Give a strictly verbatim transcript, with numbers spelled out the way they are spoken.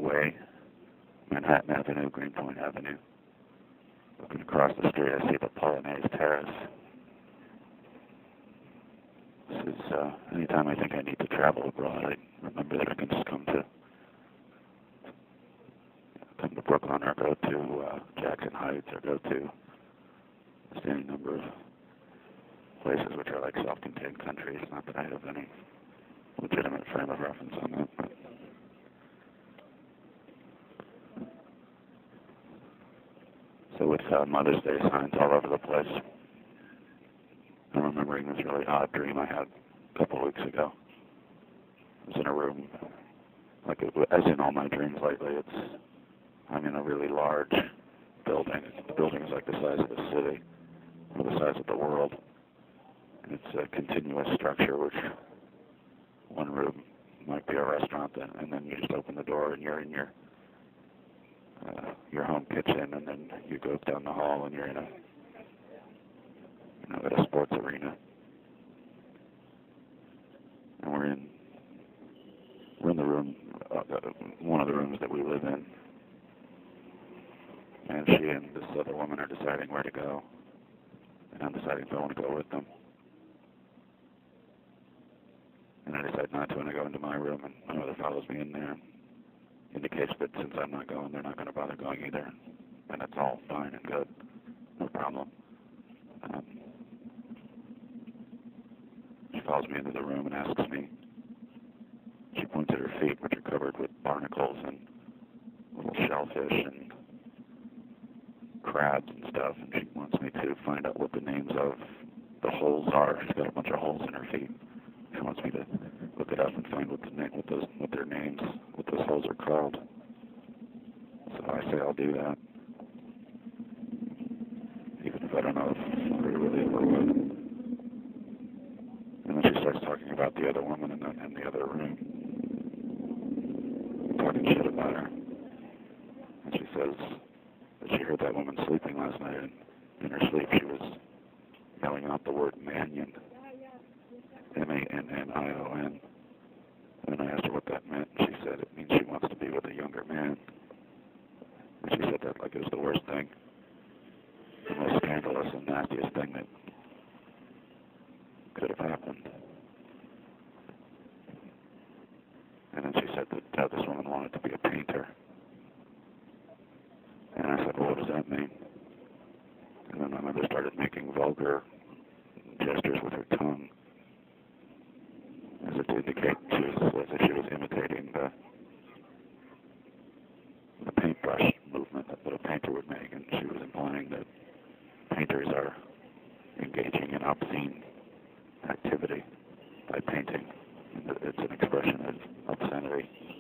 Way, Manhattan Avenue, Greenpoint Avenue. Looking across the street, I see the Polonaise Terrace. This is, uh, anytime I think I need to travel abroad, I remember that I can just come to come to Brooklyn or go to uh, Jackson Heights or go to any number of places which are like self-contained countries. Not that I have any legitimate frame of reference on that, but so with uh, Mother's Day signs all over the place, I'm remembering this really odd dream I had a couple of weeks ago. I was in a room, like it, as in all my dreams lately, it's I'm in a really large building. The building is like the size of the city, or the size of the world. And it's a continuous structure, which one room might be a restaurant, and then you just open the door and you're in your uh, your home kitchen, and then you go down the hall and you're in a you know at a sports arena. And we're in we're in the room, uh, one of the rooms that we live in. And she and this other woman are deciding where to go. And I'm deciding if I want to go with them. And I decide not to, and I go into my room, and my mother follows me in there. Indicates that since I'm not going, they're not going to bother going either. And it's all fine and good. No problem. Um, she follows me into the room and asks me. She points at her feet, which are covered with barnacles and little shellfish and crabs and stuff, and she wants me to find out what the names of the holes are. She's got a bunch of holes in her feet. She wants me to look it up and find what the name, what those, what their names, what those holes are called. So I say I'll do that, even if I don't know if I really ever would. And then she starts talking about the other woman in the, in the other room, talking shit about her. And she says that she heard that woman sleeping last night, and in her sleep she was yelling out the word Mannion, M A N N I O N. And I asked her what that meant, and she said it means she wants to be with a younger man. And she said that like it was the worst thing, the most scandalous and nastiest thing that could have happened. And then she said that uh, this woman wanted to be a painter. And I said, well, what does that mean? And then my mother started making vulgar gestures with her tongue, as if to indicate she was, as if she was imitating the, the paintbrush movement that, that a painter would make. And she was implying that painters are engaging in obscene activity by painting. And it's an expression of obscenity.